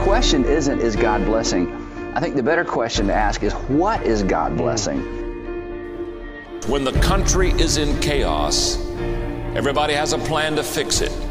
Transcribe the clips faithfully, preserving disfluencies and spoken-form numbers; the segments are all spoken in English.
question isn't, is God blessing? I think the better question to ask is, what is God blessing? When the country is in chaos, everybody has a plan to fix it.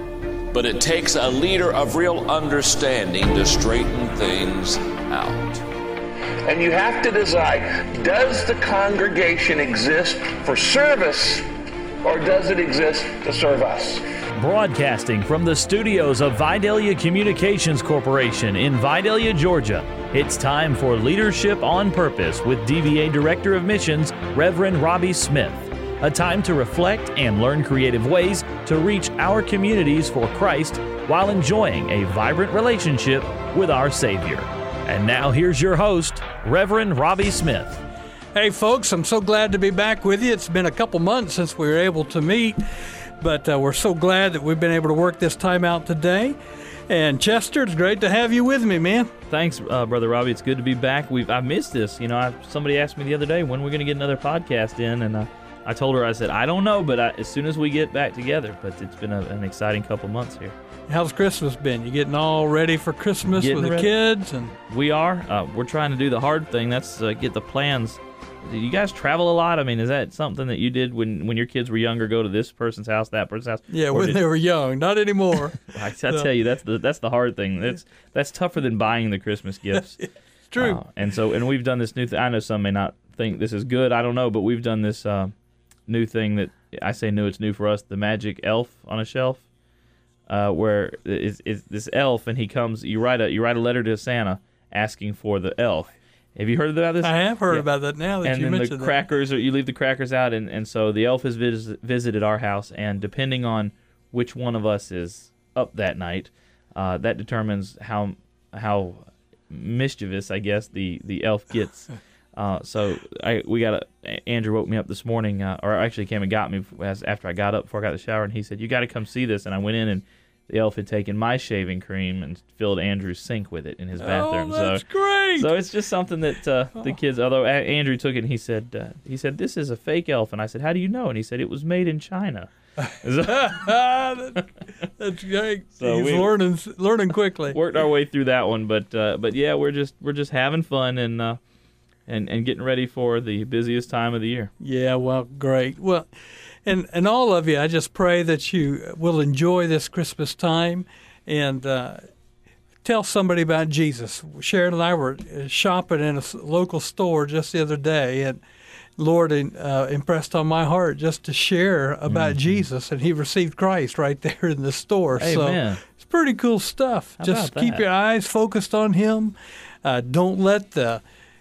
But it takes a leader of real understanding to straighten things out. And you have to decide, does the congregation exist for service, or does it exist to serve us? Broadcasting from the studios of Vidalia Communications Corporation in Vidalia, Georgia, it's time for Leadership on Purpose with D V A Director of Missions, Reverend Robbie Smith. A time to reflect and learn creative ways to reach our communities for Christ while enjoying a vibrant relationship with our Savior. And now here's your host, Reverend Robbie Smith. Hey folks, I'm so glad to be back with you. It's been a couple months since we were able to meet, but uh, we're so glad that we've been able to work this time out today. And Chester, it's great to have you with me, man. Thanks, uh, Brother Robbie. It's good to be back. We've I missed this. You know, I, somebody asked me the other day, when we're going to get another podcast in, and uh, I told her, I said, I don't know, but I, as soon as we get back together. But it's been a, an exciting couple months here. How's Christmas been? You getting all ready for Christmas Getting with the ready. kids? And We are. Uh, we're trying to do the hard thing. That's uh, get the plans. Do you guys travel a lot? I mean, is that something that you did when, when your kids were younger, go to this person's house, that person's house? Yeah, Or when did- they were young, not anymore. I, I tell you, that's the that's the hard thing. That's that's tougher than buying the Christmas gifts. It's true. Uh, and so, and we've done this new thing. I know some may not think this is good. I don't know, but we've done this uh, new thing that I say new. It's new for us. The magic elf on a shelf, uh, where is is this elf, and he comes. You write a you write a letter to Santa asking for the elf. Have you heard about this? I have heard Yeah. about that now that and you then mentioned the that. crackers, or you leave the crackers out, and, and so the elf has vis- visited our house, and depending on which one of us is up that night, uh, that determines how how mischievous, I guess, the, the elf gets. Uh, so I we got a, Andrew woke me up this morning, uh, or actually came and got me as after I got up before I got the shower, and he said, "You got to come see this." And I went in, and the elf had taken my shaving cream and filled Andrew's sink with it in his bathroom. Oh, that's so, great. So it's just something that uh, the kids. Although a- Andrew took it, and he said, uh, "He said this is a fake elf," and I said, "How do you know?" And he said, "It was made in China." that, that's great. So He's we- learning learning quickly. Worked our way through that one, but uh, but yeah, we're just we're just having fun and uh, and and getting ready for the busiest time of the year. Yeah, well, great. Well, and and all of you, I just pray that you will enjoy this Christmas time, and uh, tell somebody about Jesus. Sharon and I were shopping in a s- local store just the other day, and Lord uh, impressed on my heart just to share about Mm-hmm. Jesus, and he received Christ right there in the store. Amen. So it's pretty cool stuff. How just about keep that? your eyes focused on him. Uh, don't let the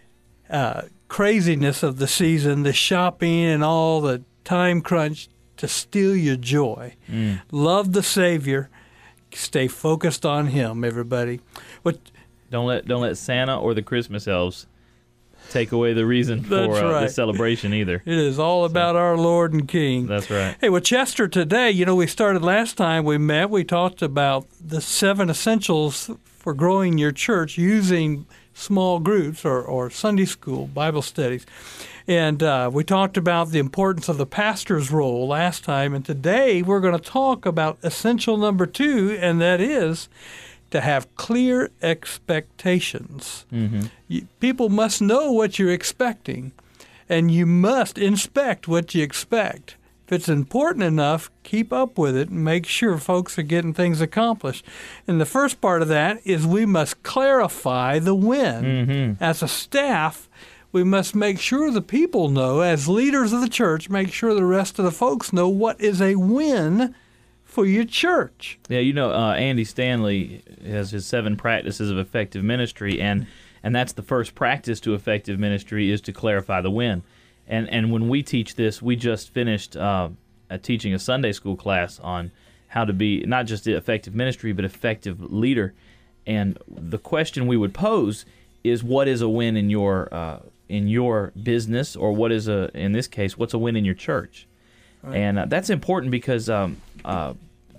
uh, craziness of the season, the shopping and all the time crunch to steal your joy. Mm. Love the Savior. Stay focused on him, everybody. What? Don't let don't let Santa or the Christmas elves take away the reason for That's uh, the right. celebration either. It is all about our Lord and King. That's right. Hey, well, Chester, today, you know, we started last time we met, we talked about the seven essentials for growing your church using small groups or, or Sunday school Bible studies. And uh, we talked about the importance of the pastor's role last time. And today we're going to talk about essential number two, and that is to have clear expectations. Mm-hmm. You, people must know what you're expecting, and you must inspect what you expect. If it's important enough, keep up with it and make sure folks are getting things accomplished. And the first part of that is we must clarify the when. Mm-hmm. As a staff, we must make sure the people know, as leaders of the church, make sure the rest of the folks know what is a win for your church. Yeah, you know, uh, Andy Stanley has his seven practices of effective ministry, and and that's the first practice to effective ministry is to clarify the when. And and when we teach this, we just finished uh, uh, teaching a Sunday school class on how to be not just effective ministry, but effective leader. And the question we would pose is, what is a win in your uh, in your business, or what is a in this case, what's a win in your church? Right. And uh, that's important because um, uh,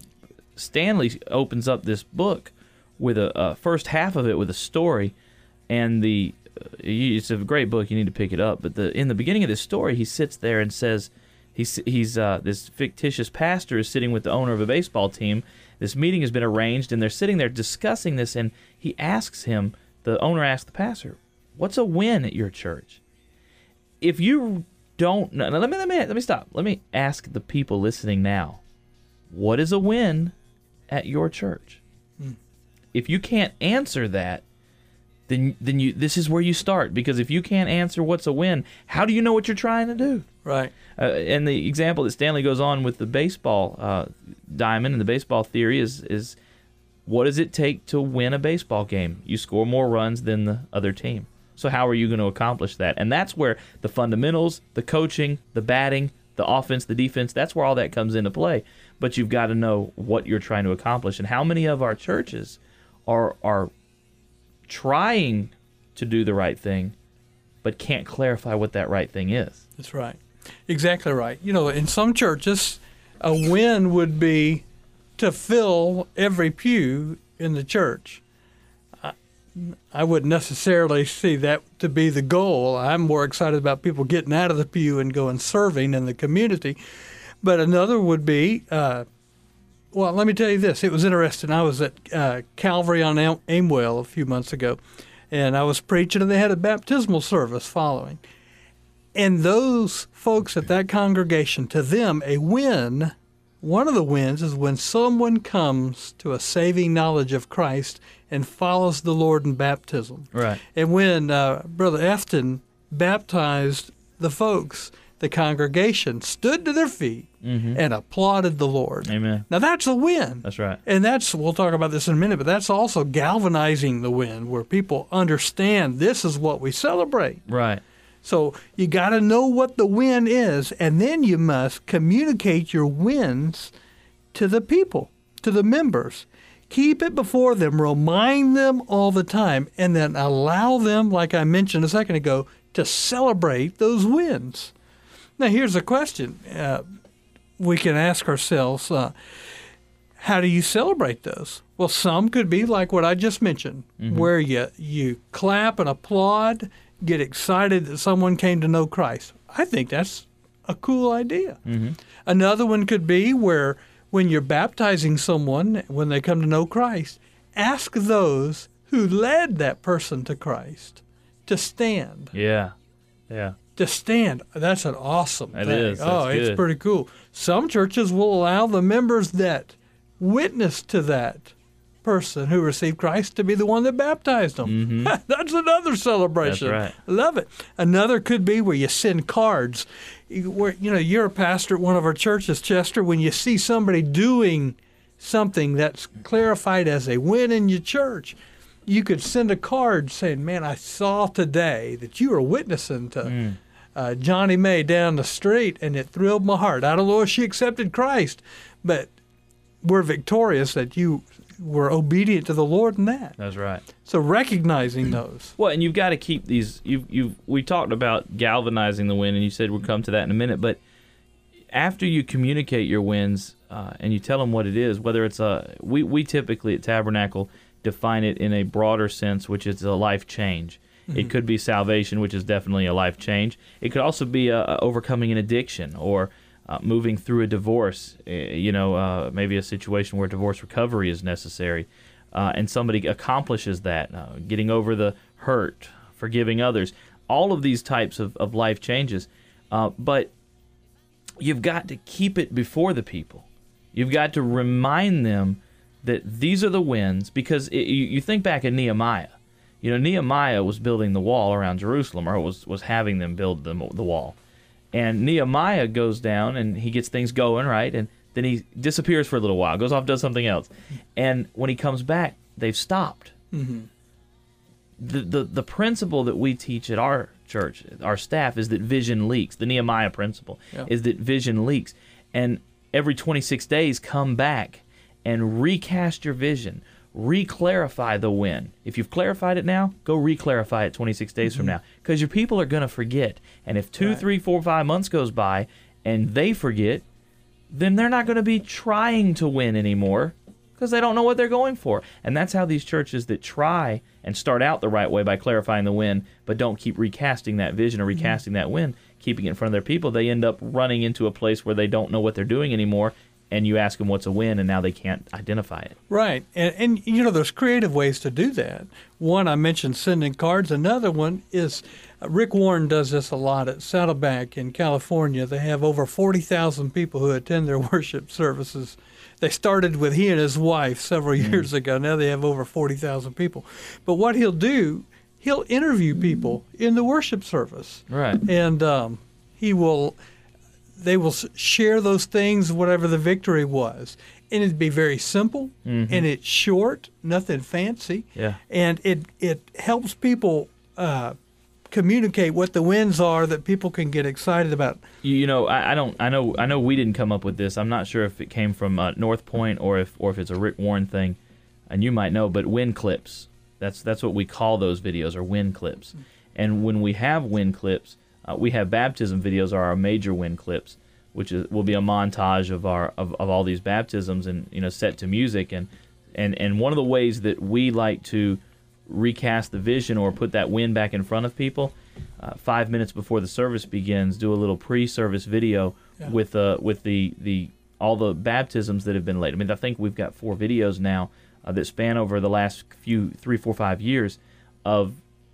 Stanley opens up this book with a uh, first half of it with a story, and the uh, it's a great book. You need to pick it up. But the in the beginning of this story, he sits there and says he's he's uh, this fictitious pastor is sitting with the owner of a baseball team, this meeting has been arranged, and they're sitting there discussing this, and he asks him, the owner asks the pastor, what's a win at your church? If you don't know, now let me, let me, let me stop. Let me ask the people listening now, what is a win at your church? Hmm. If you can't answer that, then then you this is where you start, because if you can't answer what's a win, how do you know what you're trying to do? Right. Uh, and the example that Stanley goes on with the baseball uh, diamond and the baseball theory is is what does it take to win a baseball game? You score more runs than the other team. So how are you going to accomplish that? And that's where the fundamentals, the coaching, the batting, the offense, the defense, that's where all that comes into play. But you've got to know what you're trying to accomplish. And how many of our churches are are trying to do the right thing, but can't clarify what that right thing is? That's right. Exactly right. You know, in some churches, a win would be to fill every pew in the church. I, I wouldn't necessarily see that to be the goal. I'm more excited about people getting out of the pew and going serving in the community. But another would be, uh, well, let me tell you this. It was interesting. I was at uh, Calvary on Am- Amwell a few months ago, and I was preaching, and they had a baptismal service following. And those folks at that congregation, to them, a win, one of the wins is when someone comes to a saving knowledge of Christ and follows the Lord in baptism. Right. And when uh, Brother Efton baptized the folks, the congregation stood to their feet mm-hmm. and applauded the Lord. Amen. Now that's a win. That's right. And that's, we'll talk about this in a minute, but that's also galvanizing the win, where people understand this is what we celebrate. Right. So you got to know what the win is, and then you must communicate your wins to the people, to the members. Keep it before them, remind them all the time, and then allow them, like I mentioned a second ago, to celebrate those wins. Now, here's a question uh, we can ask ourselves. Uh, how do you celebrate those? Well, some could be like what I just mentioned, mm-hmm. where you, you clap and applaud, get excited that someone came to know Christ. I think that's a cool idea. Mm-hmm. Another one could be where when you're baptizing someone, when they come to know Christ, ask those who led that person to Christ to stand. Yeah, yeah. To stand. That's an awesome it thing. Is. That's oh, good. It's pretty cool. Some churches will allow the members that witness to that person who received Christ to be the one that baptized them. Mm-hmm. That's another celebration. That's right. I love it. Another could be where you send cards. Where, you know, you're a pastor at one of our churches, Chester. When you see somebody doing something that's clarified as a win in your church, you could send a card saying, man, I saw today that you were witnessing to mm. uh, Johnny May down the street, and it thrilled my heart. I don't know if she accepted Christ, but we're victorious that you were obedient to the Lord in that. That's right. So recognizing those. Well, and you've got to keep these. You've you've we talked about galvanizing the win, and you said we'll come to that in a minute. But after you communicate your wins uh, and you tell them what it is, whether it's a we we typically at Tabernacle define it in a broader sense, which is a life change. Mm-hmm. It could be salvation, which is definitely a life change. It could also be a, a overcoming an addiction or uh, moving through a divorce. Uh, you know, uh, maybe a situation where divorce recovery is necessary, uh, and somebody accomplishes that, uh, getting over the hurt, forgiving others. All of these types of, of life changes, uh, but you've got to keep it before the people. You've got to remind them that these are the wins, because it, you, you think back at Nehemiah. You know, Nehemiah was building the wall around Jerusalem, or was, was having them build the, the wall. And Nehemiah goes down, and he gets things going, right? And then he disappears for a little while, goes off, does something else. And when he comes back, they've stopped. Mm-hmm. The, the, the principle that we teach at our church, our staff, is that vision leaks. The Nehemiah principle yeah. is that vision leaks. And every twenty-six days, come back and recast your vision, re-clarify the win. If you've clarified it now, go re-clarify it twenty-six days mm-hmm. from now, because your people are going to forget. And if two, right. three, four, five months goes by and they forget, then they're not going to be trying to win anymore, because they don't know what they're going for. And that's how these churches that try and start out the right way by clarifying the win, but don't keep recasting that vision or recasting mm-hmm. that win, keeping it in front of their people, they end up running into a place where they don't know what they're doing anymore, and you ask them what's a win, and now they can't identify it. Right. And, and, you know, there's creative ways to do that. One, I mentioned sending cards. Another one is uh, Rick Warren does this a lot at Saddleback in California. They have over forty thousand people who attend their worship services. They started with he and his wife several years mm. ago. Now they have over forty thousand people. But what he'll do, he'll interview people in the worship service. Right. And um, he will... they will share those things, whatever the victory was. And it'd be very simple, mm-hmm. and it's short, nothing fancy. Yeah. And it, it helps people uh, communicate what the wins are that people can get excited about. You, you know, I, I don't. I know. I know we didn't come up with this. I'm not sure if it came from uh, North Point or if or if it's a Rick Warren thing, and you might know. But win clips. That's that's what we call those videos, or win clips. And when we have win clips. Uh, we have baptism videos are our major win clips, which is, will be a montage of our of, of all these baptisms and you know set to music and, and and one of the ways that we like to recast the vision or put that win back in front of people, uh, five minutes before the service begins, do a little pre-service video yeah. with uh with the, the all the baptisms that have been led. I mean, I think we've got four videos now uh, that span over the last few three, four, five years of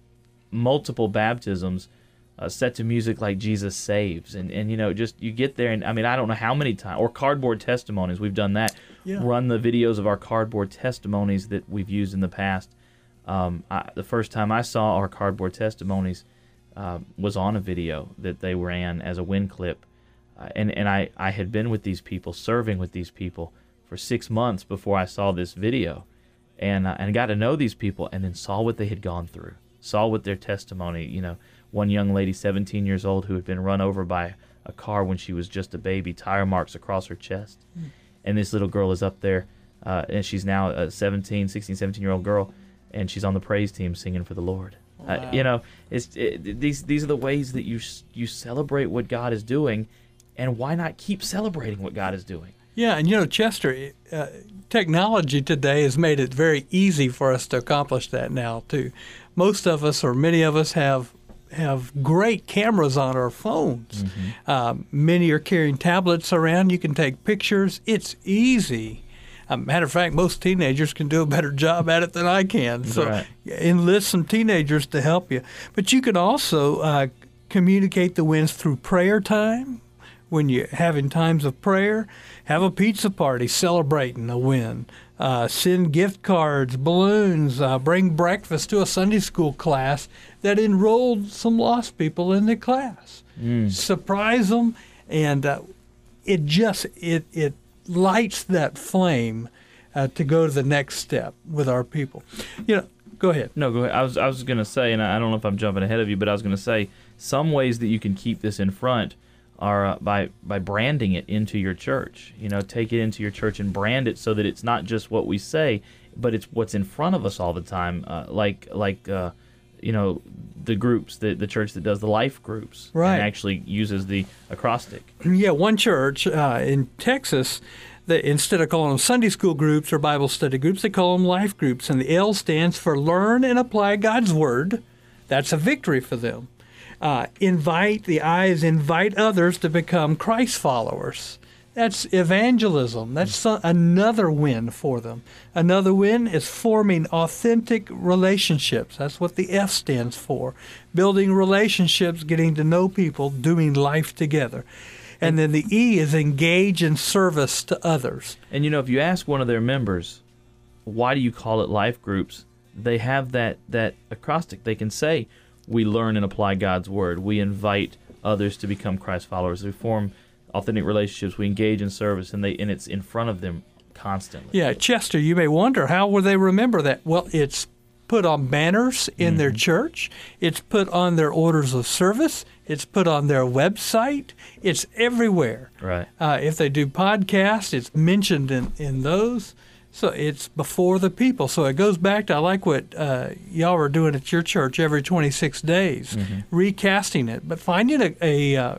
multiple baptisms. Uh, set to music like Jesus Saves, and, and you know, just you get there, and I mean, I don't know how many times, or cardboard testimonies, we've done that. Yeah. Run the videos of our cardboard testimonies that we've used in the past. Um, I, the first time I saw our cardboard testimonies uh, was on a video that they ran as a win clip, uh, and and I, I had been with these people, serving with these people for six months before I saw this video, and uh, and got to know these people, and then saw what they had gone through, saw what their testimony, you know. One young lady, seventeen years old, who had been run over by a car when she was just a baby, tire marks across her chest. Mm. And this little girl is up there, uh, and she's now a seventeen, sixteen, seventeen-year-old girl, and she's on the praise team singing for the Lord. Wow. Uh, you know, it's it, these these are the ways that you you celebrate what God is doing, and why not keep celebrating what God is doing? Yeah, and you know, Chester, uh, technology today has made it very easy for us to accomplish that now, too. Most of us, or many of us, have have great cameras on our phones. Mm-hmm. Um, many are carrying tablets around. You can take pictures. It's easy. Uh, matter of fact, most teenagers can do a better job at it than I can. So right. enlist some teenagers to help you. But you can also uh, communicate the wins through prayer time. When you're having times of prayer, have a pizza party celebrating a win. Uh, send gift cards, balloons, uh, bring breakfast to a Sunday school class that enrolled some lost people in the class. Mm. Surprise them, and uh, it just it it lights that flame uh, to go to the next step with our people. You know, go ahead. No, go ahead. I was I was going to say, and I don't know if I'm jumping ahead of you, but I was going to say some ways that you can keep this in front are uh, by by branding it into your church. You know, take it into your church and brand it so that it's not just what we say, but it's what's in front of us all the time. Uh, like like uh, you know, the groups, the the church that does the life groups, right, and actually uses the acrostic. Yeah, one church uh, in Texas, that instead of calling them Sunday school groups or Bible study groups, they call them life groups, and the L stands for Learn and Apply God's Word. That's a victory for them. Uh, invite, the I is invite others to become Christ followers. That's evangelism. That's some, another win for them. Another win is forming authentic relationships. That's what the F stands for. Building relationships, getting to know people, doing life together. And then the E is engage in service to others. And you know, if you ask one of their members, why do you call it life groups? They have that, that acrostic. They can say, we learn and apply God's Word. We invite others to become Christ followers. We form authentic relationships. We engage in service, and they and it's in front of them constantly. Yeah, Chester, you may wonder, how will they remember that? Well, it's put on banners in mm-hmm. their church. It's put on their orders of service. It's put on their website. It's everywhere. Right. Uh, if they do podcasts, it's mentioned in, in those. So it's before the people. So it goes back to, I like what uh, y'all are doing at your church every twenty-six days, mm-hmm. recasting it, but finding a a, uh,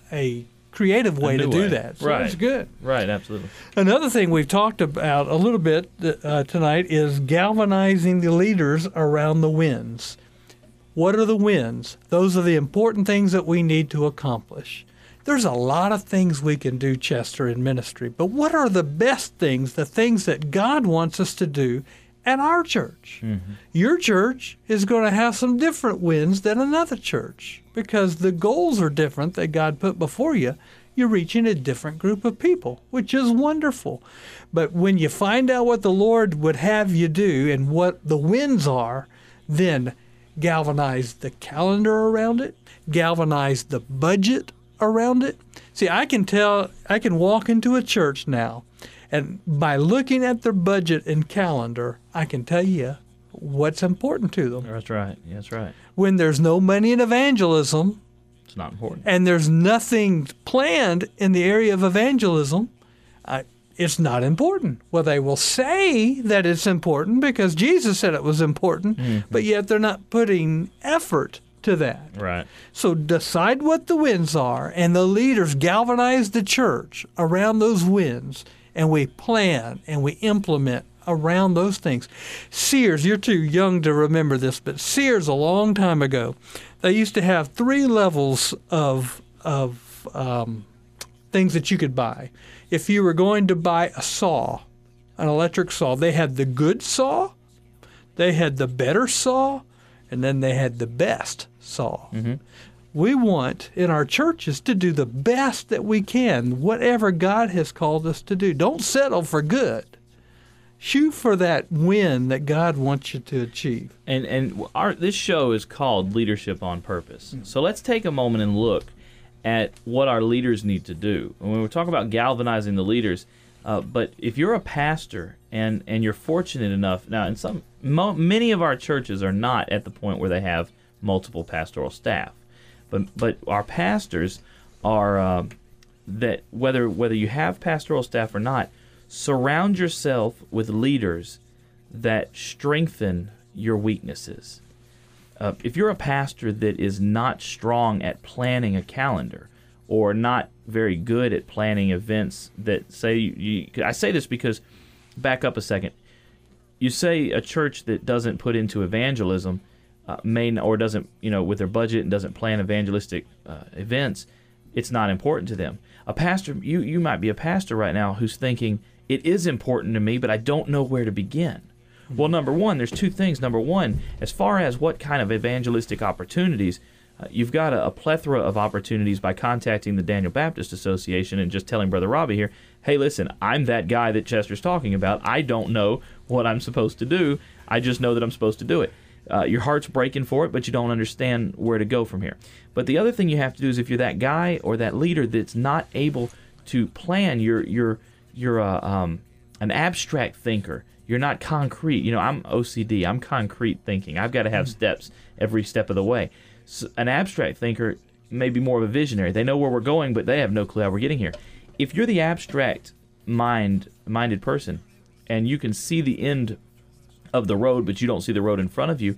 a creative way to do way. that. So right. it's good. Right, absolutely. Another thing we've talked about a little bit uh, tonight is galvanizing the leaders around the wins. What are the wins? Those are the important things that we need to accomplish. There's a lot of things we can do, Chester, in ministry, but what are the best things, the things that God wants us to do at our church? Mm-hmm. Your church is going to have some different wins than another church because the goals are different that God put before you. You're reaching a different group of people, which is wonderful. But when you find out what the Lord would have you do and what the wins are, then galvanize the calendar around it, galvanize the budget around it. See, I can tell, I can walk into a church now, and by looking at their budget and calendar, I can tell you what's important to them. That's right. That's right. When there's no money in evangelism, it's not important. And there's nothing planned in the area of evangelism, uh, it's not important. Well, they will say that it's important because Jesus said it was important, mm-hmm. but yet they're not putting effort to that. Right. So decide what the wins are, and the leaders galvanize the church around those wins, and we plan and we implement around those things. Sears, you're too young to remember this, but Sears a long time ago, they used to have three levels of of um, things that you could buy. If you were going to buy a saw, an electric saw, they had the good saw, they had the better saw, and then they had the best saw. Mm-hmm. We want in our churches to do the best that we can, whatever God has called us to do. Don't settle for good. Shoot for that win that God wants you to achieve. And and our this show is called Leadership on Purpose. So let's take a moment and look at what our leaders need to do. When we talk about galvanizing the leaders, uh, but if you're a pastor and, and you're fortunate enough, now in some mo, many of our churches are not at the point where they have multiple pastoral staff, but but our pastors are uh, that whether whether you have pastoral staff or not. Surround yourself with leaders that strengthen your weaknesses. Uh, if you're a pastor that is not strong at planning a calendar or not very good at planning events that say, you, you, I say this because, back up a second, you say a church that doesn't put into evangelism uh, may, or doesn't, you know, with their budget and doesn't plan evangelistic uh, events, it's not important to them. A pastor, you, you might be a pastor right now who's thinking, it is important to me, but I don't know where to begin. Well, number one, there's two things. Number one, as far as what kind of evangelistic opportunities, uh, you've got a, a plethora of opportunities by contacting the Daniel Baptist Association and just telling Brother Robbie here, hey, listen, I'm that guy that Chester's talking about. I don't know what I'm supposed to do. I just know that I'm supposed to do it. Uh, your heart's breaking for it, but you don't understand where to go from here. But the other thing you have to do is if you're that guy or that leader that's not able to plan your your You're a, um, an abstract thinker. You're not concrete. You know, I'm O C D. I'm concrete thinking. I've got to have steps every step of the way. So an abstract thinker may be more of a visionary. They know where we're going, but they have no clue how we're getting here. If you're the abstract mind minded person and you can see the end of the road, but you don't see the road in front of you,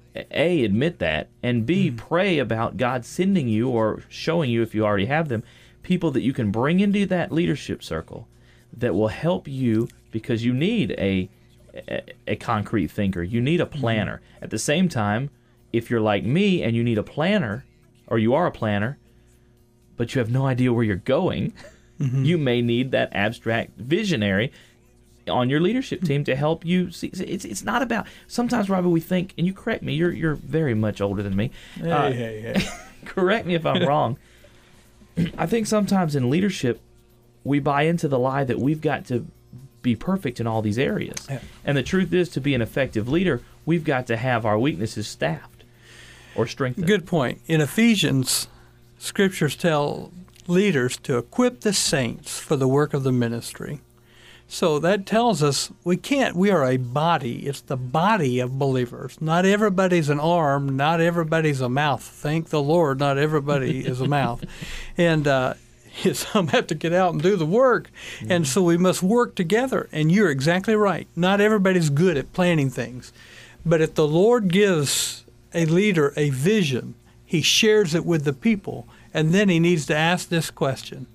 A, admit that, and B, mm. pray about God sending you or showing you, if you already have them, people that you can bring into that leadership circle that will help you, because you need a, a a concrete thinker. You need a planner. Mm-hmm. At the same time, if you're like me and you need a planner, or you are a planner, but you have no idea where you're going, mm-hmm. you may need that abstract visionary on your leadership team to help you see. It's it's not about, sometimes, Robbie, we think, and you correct me, you're you're very much older than me. Hey, uh, hey, hey. Correct me if I'm wrong. I think sometimes in leadership, we buy into the lie that we've got to be perfect in all these areas. Yeah. And the truth is, to be an effective leader, we've got to have our weaknesses staffed or strengthened. Good point. In Ephesians, scriptures tell leaders to equip the saints for the work of the ministry. So that tells us we can't, we are a body. It's the body of believers. Not everybody's an arm, not everybody's a mouth. Thank the Lord, not everybody is a mouth. And uh, some have to get out and do the work. Mm-hmm. And so we must work together. And you're exactly right. Not everybody's good at planning things. But if the Lord gives a leader a vision, he shares it with the people. And then he needs to ask this question.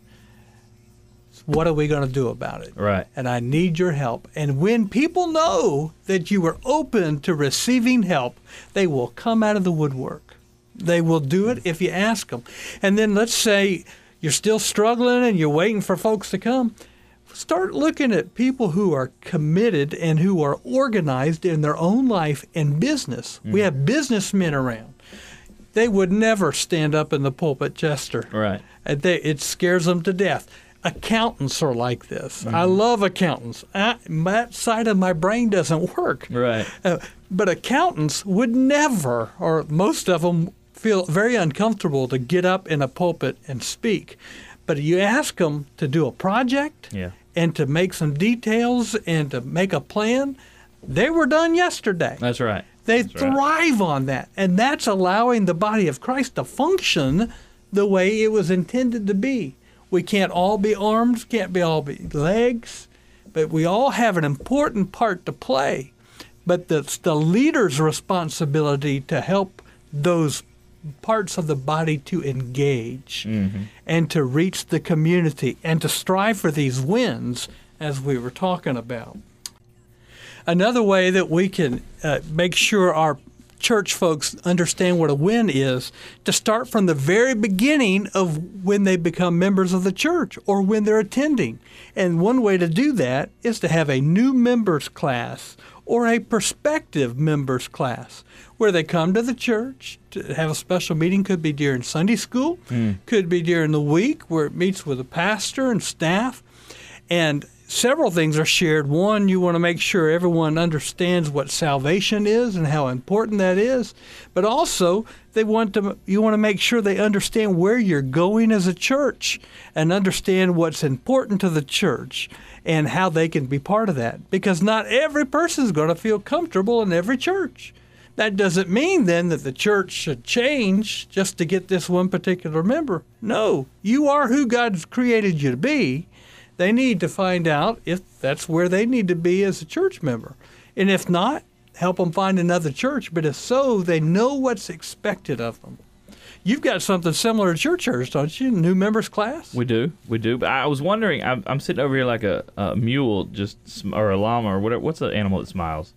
What are we going to do about it? Right. And I need your help. And when people know that you are open to receiving help, they will come out of the woodwork. They will do it if you ask them. And then let's say you're still struggling and you're waiting for folks to come, start looking at people who are committed and who are organized in their own life and business. Mm. We have businessmen around. They would never stand up in the pulpit, Chester. Right. And they, it scares them to death. Accountants are like this. Mm-hmm. I love accountants. I, that side of my brain doesn't work. Right. Uh, but accountants would never, or most of them, feel very uncomfortable to get up in a pulpit and speak. But you ask them to do a project yeah. and to make some details and to make a plan, they were done yesterday. That's right. They That's thrive right. on that. And that's allowing the body of Christ to function the way it was intended to be. We can't all be arms, can't be all be legs, but we all have an important part to play. But it's the leader's responsibility to help those parts of the body to engage mm-hmm. and to reach the community and to strive for these wins as we were talking about. Another way that we can uh, make sure our church folks understand what a win is, to start from the very beginning of when they become members of the church or when they're attending. And one way to do that is to have a new members class or a prospective members class where they come to the church to have a special meeting. Could be during Sunday school, mm. could be during the week where it meets with a pastor and staff. And several things are shared. One, you want to make sure everyone understands what salvation is and how important that is. But also, they want to. You want to make sure they understand where you're going as a church and understand what's important to the church and how they can be part of that. Because not every person is going to feel comfortable in every church. That doesn't mean then that the church should change just to get this one particular member. No, you are who God's created you to be. They need to find out if that's where they need to be as a church member. And if not, help them find another church. But if so, they know what's expected of them. You've got something similar to your church, don't you? New members class? We do. We do. But I was wondering, I'm, I'm sitting over here like a, a mule just or a llama or whatever. What's the animal that smiles?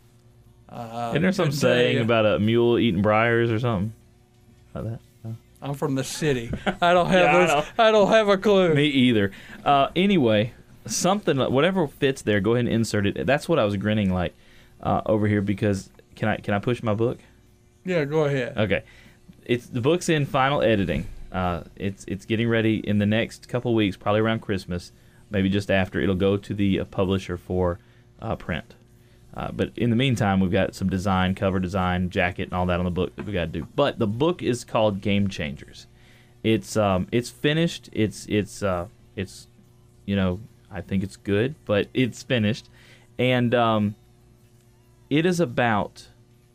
Uh, Isn't there some saying about a mule eating briars or something like that? I'm from the city. I don't have yeah, those. I, don't. I don't have a clue. Me either. Uh, anyway, something, whatever fits there, go ahead and insert it. That's what I was grinning like uh, over here because can I can I push my book? Yeah, go ahead. Okay, it's the book's in final editing. Uh, it's it's getting ready in the next couple of weeks, probably around Christmas, maybe just after. It'll go to the uh, publisher for uh, print. Uh, but in the meantime, we've got some design, cover design, jacket, and all that on the book that we got to do. But the book is called Game Changers. It's um, it's finished. It's it's uh, it's you know I think it's good, but it's finished, and um, it is about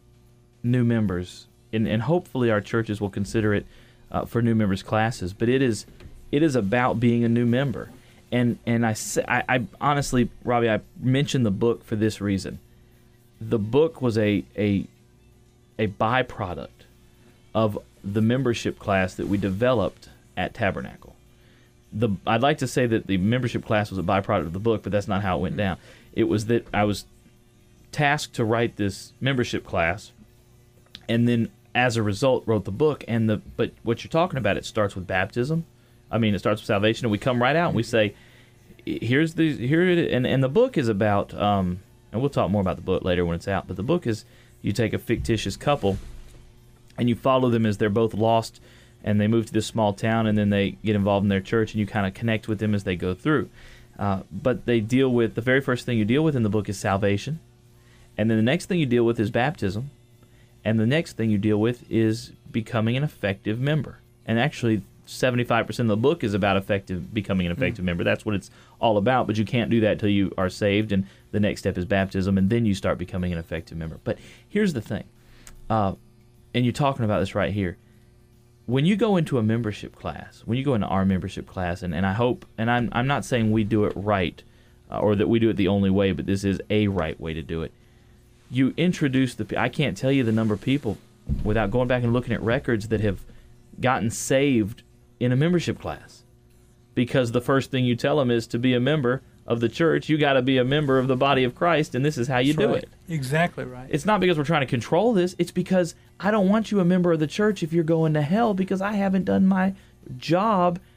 new members, and, and hopefully our churches will consider it uh, for new members classes. But it is it is about being a new member, and and I say I, I honestly, Robbie, I mentioned the book for this reason. The book was a, a a byproduct of the membership class that we developed at Tabernacle. The I'd like to say that the membership class was a byproduct of the book, but that's not how it went down. It was that I was tasked to write this membership class, and then as a result wrote the book. And the but what you're talking about, it starts with baptism. I mean, it starts with salvation, and we come right out and we say, here's the here it is. and and the book is about. Um, And we'll talk more about the book later when it's out. But the book is you take a fictitious couple and you follow them as they're both lost and they move to this small town and then they get involved in their church and you kind of connect with them as they go through. Uh, but they deal with, the very first thing you deal with in the book is salvation. And then the next thing you deal with is baptism. And the next thing you deal with is becoming an effective member. And actually, seventy-five percent of the book is about effective becoming an effective mm. member. That's what it's all about, but you can't do that until you are saved, and the next step is baptism, and then you start becoming an effective member. But here's the thing, uh, and you're talking about this right here. When you go into a membership class, when you go into our membership class, and, and I hope, and I'm, I'm not saying we do it right, uh, or that we do it the only way, but this is a right way to do it. You introduce the, I can't tell you the number of people, without going back and looking at records, that have gotten saved in a membership class, because the first thing you tell them is to be a member of the church. You got to be a member of the body of Christ, and this is how you That's do right. it. Exactly right. It's not because we're trying to control this. It's because I don't want you a member of the church if you're going to hell, because I haven't done my job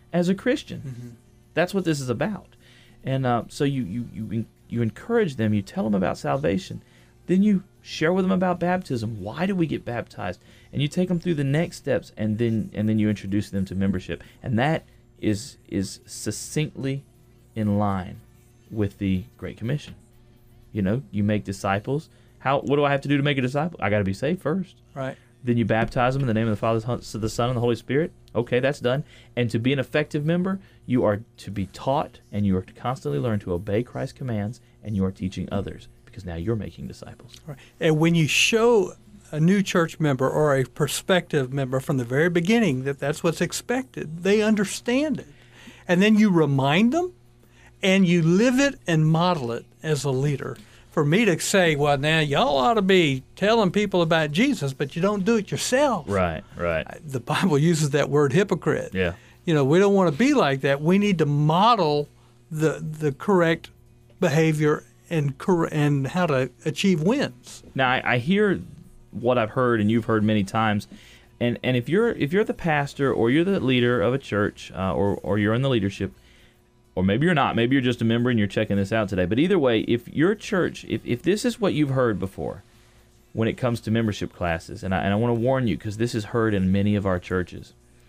as a Christian. Mm-hmm. That's what this is about. And uh, so you, you, you, you encourage them, you tell them about salvation, then you share with them about baptism. Why do we get baptized? And you take them through the next steps, and then and then you introduce them to membership. And that is is succinctly in line with the Great Commission. You know, you make disciples. How? What do I have to do to make a disciple? I got to be saved first. Right. Then you baptize them in the name of the Father, the Son, and the Holy Spirit. Okay, that's done. And to be an effective member, you are to be taught, and you are to constantly learn to obey Christ's commands, and you are teaching others, because now you're making disciples. Right. And when you show a new church member or a prospective member from the very beginning that that's what's expected, they understand it. And then you remind them, and you live it and model it as a leader. For me to say, well, now y'all ought to be telling people about Jesus, but you don't do it yourself. Right, right. The Bible uses that word hypocrite. Yeah. You know, we don't want to be like that. We need to model the the correct behavior and cor- and how to achieve wins. Now, I, I hear what I've heard, and you've heard many times, and and if you're if you're the pastor or you're the leader of a church, uh, or or you're in the leadership, or maybe you're not, maybe you're just a member and you're checking this out today. But either way, if your church, if, if this is what you've heard before when it comes to membership classes, and I, and I want to warn you because this is heard in many of our churches,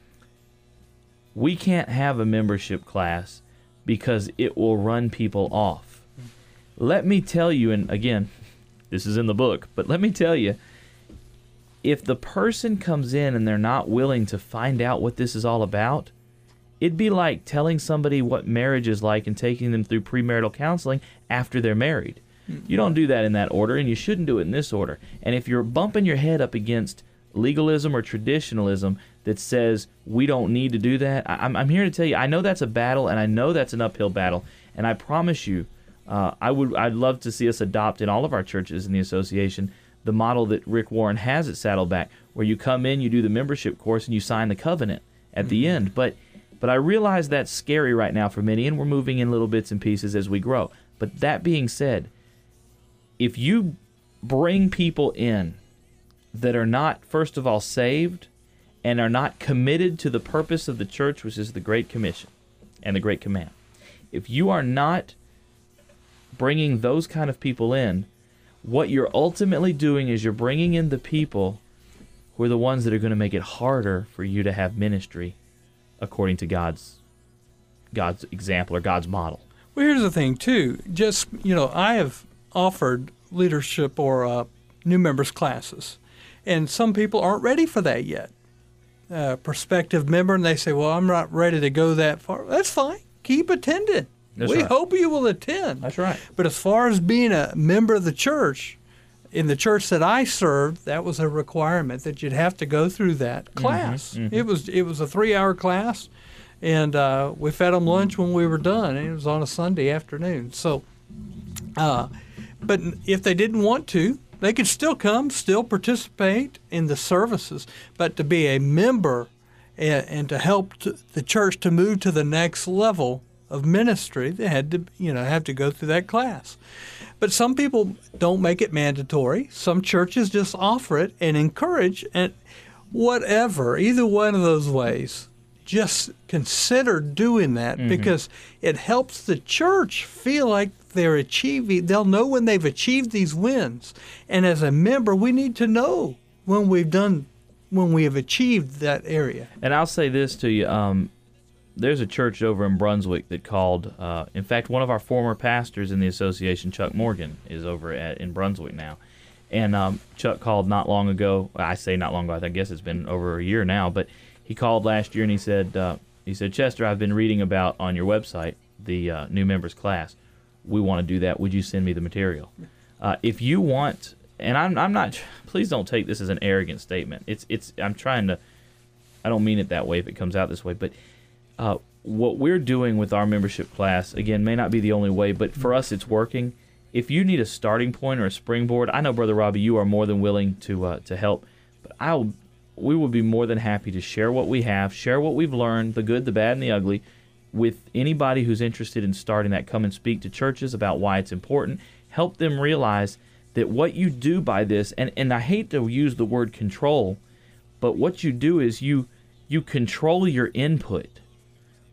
we can't have a membership class because it will run people off. Let me tell you, and again, this is in the book, but let me tell you, if the person comes in and they're not willing to find out what this is all about, it'd be like telling somebody what marriage is like and taking them through premarital counseling after they're married. You don't do that in that order, and you shouldn't do it in this order. And if you're bumping your head up against legalism or traditionalism that says we don't need to do that, I'm, I'm here to tell you, I know that's a battle, and I know that's an uphill battle, and I promise you, uh, I would, I'd love to see us adopt in all of our churches in the association the model that Rick Warren has at Saddleback, where you come in, you do the membership course, and you sign the covenant at mm-hmm. the end. But But I realize that's scary right now for many, and we're moving in little bits and pieces as we grow. But that being said, if you bring people in that are not, first of all, saved and are not committed to the purpose of the church, which is the Great Commission and the Great Command, if you are not bringing those kind of people in, what you're ultimately doing is you're bringing in the people who are the ones that are going to make it harder for you to have ministry according to God's God's example or God's model. Well, here's the thing, too. Just, you know, I have offered leadership or uh, new members classes, and some people aren't ready for that yet. Uh, prospective member, and they say, well, I'm not ready to go that far. That's fine. Keep attending. That's we right. hope you will attend. That's right. But as far as being a member of the church, in the church that I served, that was a requirement that you'd have to go through that class. Mm-hmm, mm-hmm. It was it was a three-hour class, and uh, we fed them lunch when we were done, and it was on a Sunday afternoon. So, uh, but if they didn't want to, they could still come, still participate in the services. But to be a member and, and to help to the church to move to the next level of ministry, they had to, you know, have to go through that class. But some people don't make it mandatory. Some churches just offer it and encourage, and whatever, either one of those ways, just consider doing that mm-hmm. because it helps the church feel like they're achieving, they'll know when they've achieved these wins. And as a member, we need to know when we've done, when we have achieved that area. And I'll say this to you, um, there's a church over in Brunswick that called, uh, in fact, one of our former pastors in the association, Chuck Morgan, is over at in Brunswick now. And um, Chuck called not long ago. I say not long ago, I guess it's been over a year now, but he called last year and he said, uh, he said, Chester, I've been reading about on your website the uh, new members class. We want to do that. Would you send me the material? Uh, if you want, and I'm, I'm not, please don't take this as an arrogant statement. It's, it's, I'm trying to, I don't mean it that way if it comes out this way, but Uh, what we're doing with our membership class, again, may not be the only way, but for us it's working. If you need a starting point or a springboard, I know, Brother Robbie, you are more than willing to uh, to help. But I'll, we will be more than happy to share what we have, share what we've learned, the good, the bad, and the ugly, with anybody who's interested in starting that. Come and speak to churches about why it's important. Help them realize that what you do by this, and, and I hate to use the word control, but what you do is you you control your input.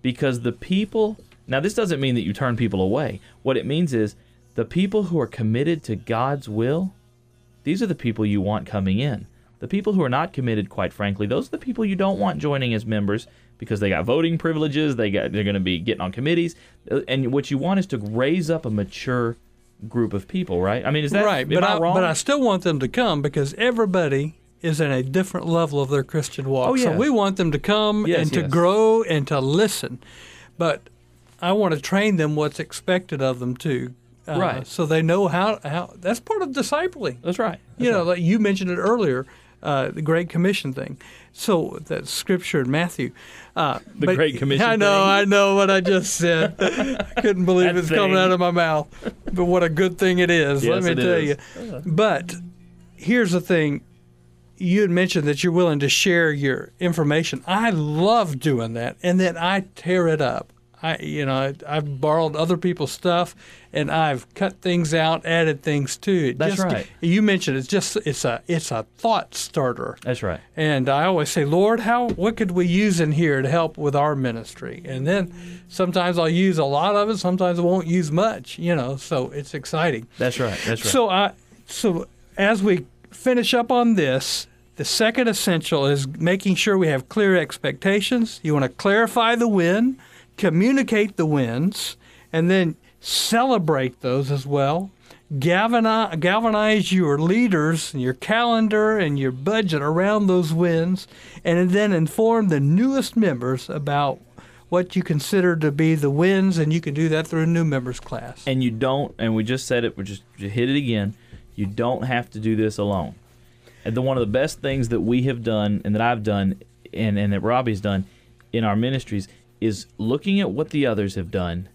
because the people, now this doesn't mean that you turn people away. What it means is the people who are committed to God's will, these are the people you want coming in. The people who are not committed, quite frankly, those are the people you don't want joining as members because they got voting privileges, they got, they're going to be getting on committees, and what you want is to raise up a mature group of people, right? I mean, is that right? Am but I, I, wrong? but I still want them to come because everybody is in a different level of their Christian walk. Oh, yeah. So we want them to come Yes, and to yes. grow and to listen. But I want to train them what's expected of them too. Uh, Right. So they know how, how that's part of discipling. That's right. That's you know, right. like you mentioned it earlier, uh, the Great Commission thing. So that's scripture in Matthew. Uh, The but- Great Commission I know, thing. I know what I just said. I couldn't believe That it's coming thing. out of my mouth. But what a good thing it is, let Yes, me it tell is. you. But here's the thing. You had mentioned that you're willing to share your information. I love doing that, and then I tear it up. I, you know, I, I've borrowed other people's stuff, and I've cut things out, added things to it. That's Just- right. You mentioned it's just it's a it's a thought starter. That's right. And I always say, Lord, how what could we use in here to help with our ministry? And then sometimes I'll use a lot of it, sometimes I won't use much. You know, so it's exciting. That's right. That's right. So I so as we finish up on this, the second essential is making sure we have clear expectations. You want to clarify the win, communicate the wins, and then celebrate those as well. Galvanize, galvanize your leaders and your calendar and your budget around those wins, and then inform the newest members about what you consider to be the wins, and you can do that through a new members class. And you don't, and we just said it, we just, just hit it again, you don't have to do this alone. And the, one of the best things that we have done, and that I've done, and, and that Robbie's done in our ministries, is looking at what the others have done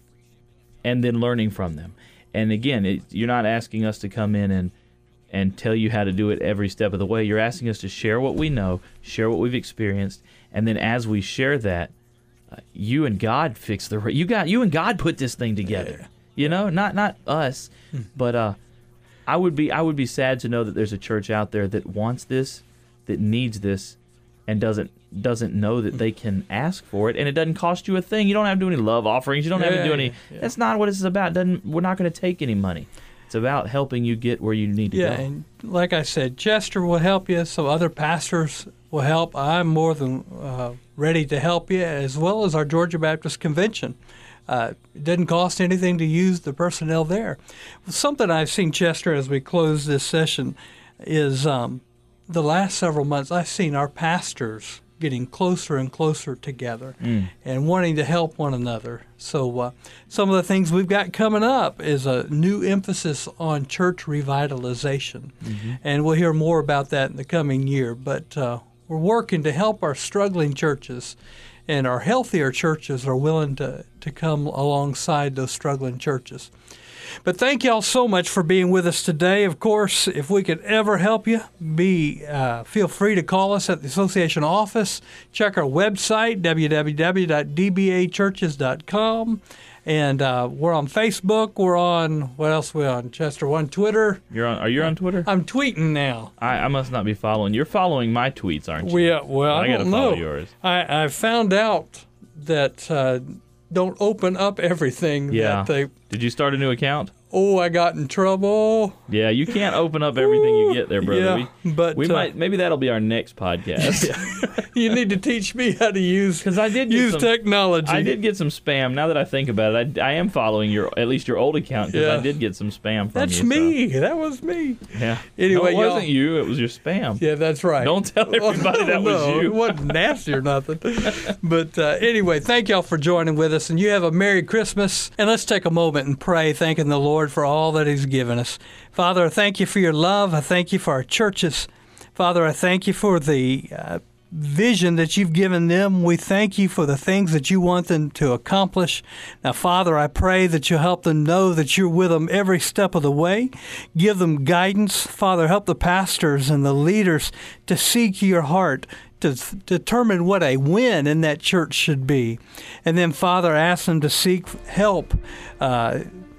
and then learning from them. And again, it, you're not asking us to come in and and tell you how to do it every step of the way. You're asking us to share what we know, share what we've experienced, and then as we share that, uh, you and God fix the you got you and God put this thing together. Yeah. You know, not not us, but uh, I would be I would be sad to know that there's a church out there that wants this, that needs this, and doesn't doesn't know that they can ask for it, and it doesn't cost you a thing. You don't have to do any love offerings. You don't have to do Yeah, any. yeah. That's not what this is about. It doesn't we're not going to take any money. It's about helping you get where you need to Yeah, go. and like I said, Chester will help you. Some other pastors will help. I'm more than uh, ready to help you, as well as our Georgia Baptist Convention. Uh, it doesn't cost anything to use the personnel there. Something I've seen, Chester, as we close this session, is um, the last several months I've seen our pastors getting closer and closer together Mm. and wanting to help one another. So uh, some of the things we've got coming up is a new emphasis on church revitalization. Mm-hmm. And we'll hear more about that in the coming year. But uh, we're working to help our struggling churches, and our healthier churches are willing to, to come alongside those struggling churches. But thank y'all so much for being with us today. Of course, if we could ever help you, be uh, feel free to call us at the association office. Check our website, w w w dot d b a churches dot com. And uh, we're on Facebook. We're on, what else are we on, Chester? We're on Twitter. You're on. Are you on Twitter? I'm tweeting now. I, I must not be following. You're following my tweets, aren't you? We, uh, well, I, I gotta don't follow know. yours. I, I found out that uh, don't open up everything Yeah. that they, Did you start a new account? oh, I got in trouble. Yeah, you can't open up everything you get there, brother. Yeah, we, but, we uh, might maybe that'll be our next podcast. You need to teach me how to use Because I did get use some, technology. I did get some spam. Now that I think about it, I, I am following your at least your old account because Yeah. I did get some spam from That's you. so- me. That was me. Yeah. Anyway, no, it y'all- wasn't you. It was your spam. Yeah, that's right. Don't tell everybody that was no, you. It wasn't nasty or nothing. But uh, anyway, thank y'all for joining with us, and you have a Merry Christmas. And let's take a moment and pray, thanking the Lord for all that He's given us. Father, I thank you for your love. I thank you for our churches. Father, I thank you for the uh, vision that you've given them. We thank you for the things that you want them to accomplish. Now, Father, I pray that you'll help them know that you're with them every step of the way. Give them guidance. Father, help the pastors and the leaders to seek your heart, to th- determine what a win in that church should be. And then, Father, ask them to seek help uh,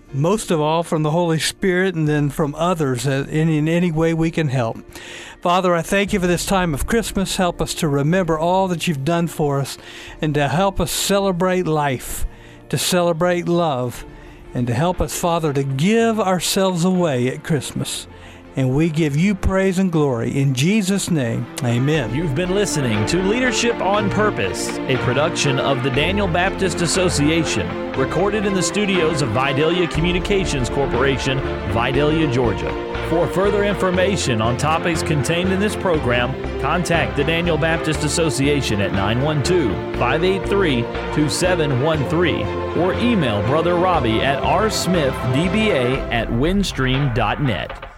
most of all from the Holy Spirit, and then from others in, in any way we can help. Father, I thank you for this time of Christmas. Help us to remember all that you've done for us, and to help us celebrate life, to celebrate love, and to help us, Father, to give ourselves away at Christmas. And we give you praise and glory. In Jesus' name, amen. You've been listening to Leadership on Purpose, a production of the Daniel Baptist Association, recorded in the studios of Vidalia Communications Corporation, Vidalia, Georgia. For further information on topics contained in this program, contact the Daniel Baptist Association at nine one two, five eight three, two seven one three or email Brother Robbie at r smith d b a at windstream dot net.